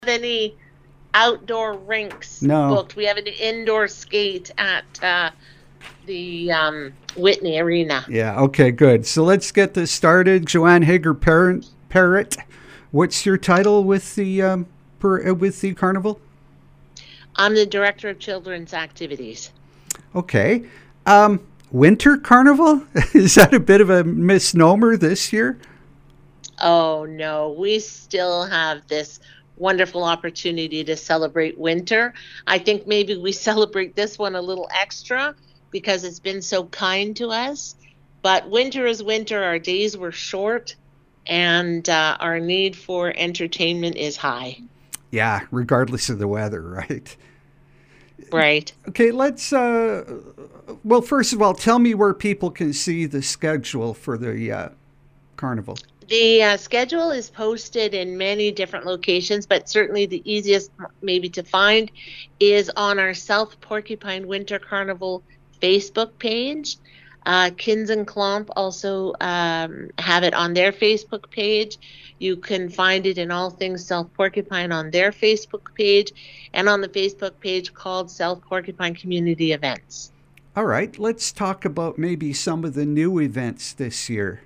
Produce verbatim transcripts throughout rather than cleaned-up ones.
any outdoor rinks No. booked. We have an indoor skate at uh, the um, Whitney Arena. Yeah. Okay. Good. So let's get this started. Joanne Hager Parent Parrot. What's your title with the um, per, uh, with the carnival? I'm the director of children's activities. Okay. Um, Winter Carnival? Is that a bit of a misnomer this year? Oh no, we still have this wonderful opportunity to celebrate winter. I think maybe we celebrate this one a little extra because it's been so kind to us. But winter is winter. Our days were short, and uh, our need for entertainment is high. Yeah, regardless of the weather, right? Right. Okay, let's. Uh, well, first of all, tell me where people can see the schedule for the uh, carnival. The uh, schedule is posted in many different locations, but certainly the easiest maybe to find is on our South Porcupine Winter Carnival Facebook page. Uh, Kins and Klomp also um, have it on their Facebook page. You can find it in All Things South Porcupine on their Facebook page and on the Facebook page called South Porcupine Community Events. All right, let's talk about maybe some of the new events this year.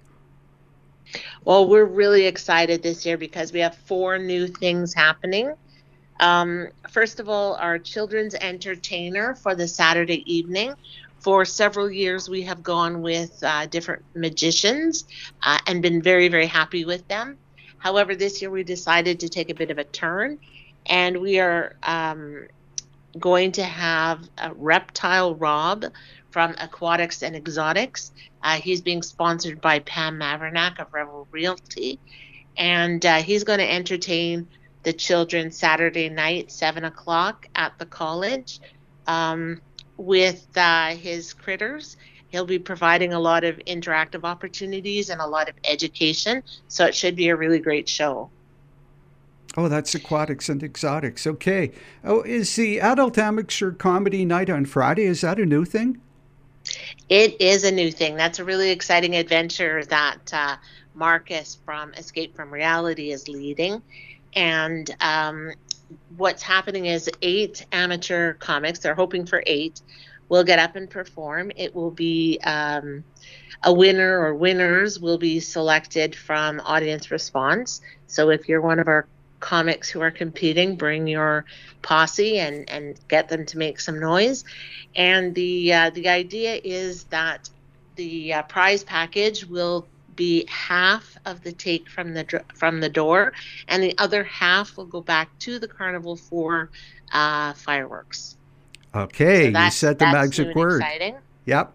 Well, we're really excited this year because we have four new things happening. Um, first of all, our children's entertainer for the Saturday evening. For several years, we have gone with uh, different magicians uh, and been very, very happy with them. However, this year we decided to take a bit of a turn, and we are um, going to have a Reptile Rob from Aquatics and Exotics. Uh, he's being sponsored by Pam Mavernack of Revel Realty, and uh, he's going to entertain the children Saturday night, seven o'clock at the college um, with uh, his critters. He'll be providing a lot of interactive opportunities and a lot of education, so it should be a really great show. Oh, that's Aquatics and Exotics. Okay. Oh, is the Adult Amateur Comedy Night on Friday? Is that a new thing? It is a new thing. That's a really exciting adventure that uh, Marcus from Escape from Reality is leading. And um, what's happening is eight amateur comics, they're hoping for eight, will get up and perform. It will be um, a winner or winners will be selected from audience response. So if you're one of our comics who are competing, bring your posse and and get them to make some noise. And the uh, the idea is that the uh, prize package will be half of the take from the from the door, and the other half will go back to the carnival for uh, fireworks. Okay, So you that's said the that's new magic and word. exciting. Yep.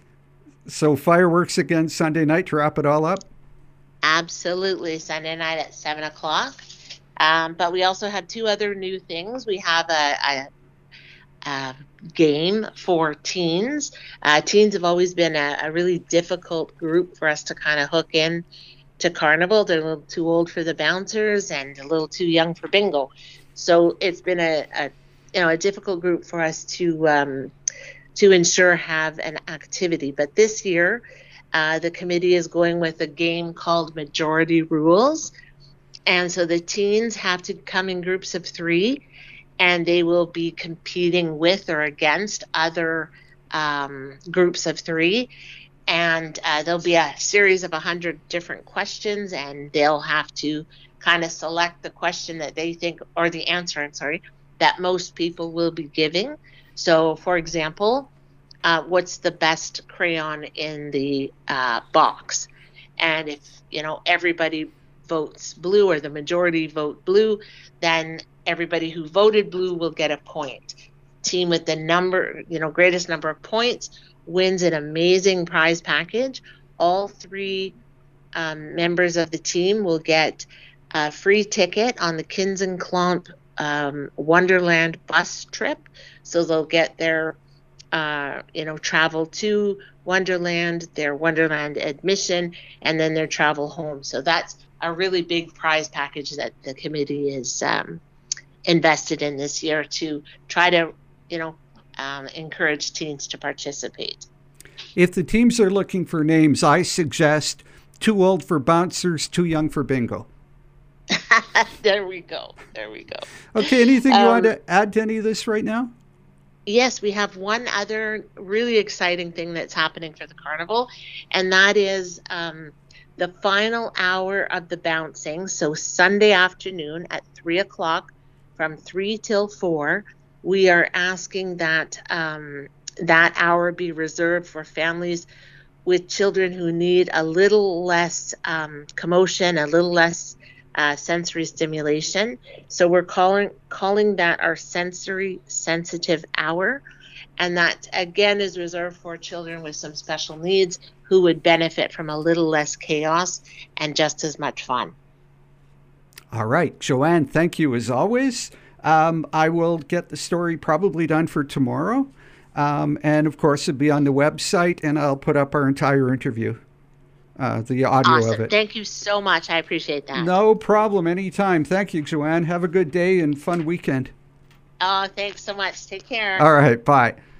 So fireworks again Sunday night to wrap it all up? Absolutely, Sunday night at seven o'clock. Um, but we also have two other new things. We have a, a uh, game for teens. Uh, teens have always been a, a really difficult group for us to kind of hook in to Carnival. They're a little too old for the bouncers and a little too young for bingo. So it's been a, a you know a difficult group for us to um, to ensure have an activity. But this year, uh, the committee is going with a game called Majority Rules. And so the teens have to come in groups of three, and they will be competing with or against other um, groups of three. And uh, there'll be a series of one hundred different questions, and they'll have to kind of select the question that they think, or the answer, I'm sorry, that most people will be giving. So, for example, uh, what's the best crayon in the uh, box? And if, you know, everybody votes blue or the majority vote blue, then everybody who voted blue will get a point. Team with the number, you know, greatest number of points wins an amazing prize package. All three um, members of the team will get a free ticket on the Kins and Klomp um, Wonderland bus trip. So they'll get their, uh, you know, travel to Wonderland, their Wonderland admission, and then their travel home. So that's a really big prize package that the committee is um, invested in this year to try to, you know, um, encourage teens to participate. If the teams are looking for names, I suggest too old for bouncers, too young for bingo. There we go. There we go. Okay, anything you Um, want to add to any of this right now? Yes, we have one other really exciting thing that's happening for the carnival, and that is um, the final hour of the bouncing. So Sunday afternoon at three o'clock, from three till four, we are asking that um, that hour be reserved for families with children who need a little less um, commotion, a little less uh, sensory stimulation. So we're calling calling that our sensory sensitive hour, and that again is reserved for children with some special needs who would benefit from a little less chaos and just as much fun. All right, Joanne, thank you as always. Um, I will get the story probably done for tomorrow. Um, and of course, it'll be on the website, and I'll put up our entire interview, uh, the audio of Awesome. it. Thank you so much. I appreciate that. No problem. Anytime. Thank you, Joanne. Have a good day and fun weekend. Oh, thanks so much. Take care. All right. Bye.